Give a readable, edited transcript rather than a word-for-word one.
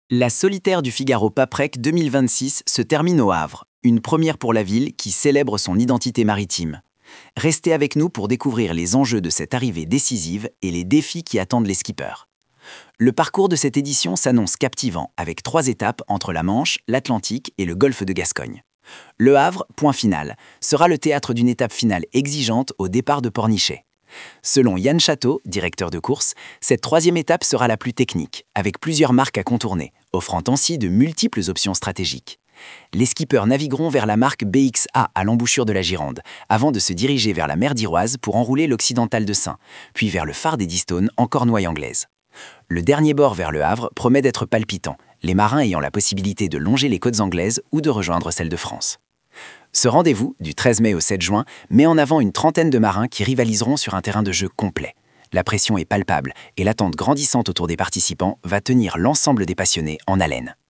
La solitaire du Figaro Paprec 2026 se termine au Havre, une première pour la ville qui célèbre son identité maritime. Restez avec nous pour découvrir les enjeux de cette arrivée décisive et les défis qui attendent les skippers. Le parcours de cette édition s'annonce captivant avec 3 étapes entre la Manche, l'Atlantique et le golfe de Gascogne. Le Havre, point final, sera le théâtre d'une étape finale exigeante au départ de Pornichet. Selon Yann Château, directeur de course, cette 3e étape sera la plus technique, avec plusieurs marques à contourner, offrant ainsi de multiples options stratégiques. Les skippers navigueront vers la marque BXA à l'embouchure de la Gironde, avant de se diriger vers la mer d'Iroise pour enrouler l'occidental de Saint, puis vers le phare d'Eddystone en Cornouaille anglaise. Le dernier bord vers le Havre promet d'être palpitant, les marins ayant la possibilité de longer les côtes anglaises ou de rejoindre celles de France. Ce rendez-vous, du 13 mai au 7 juin, met en avant une trentaine de marins qui rivaliseront sur un terrain de jeu complet. La pression est palpable et l'attente grandissante autour des participants va tenir l'ensemble des passionnés en haleine.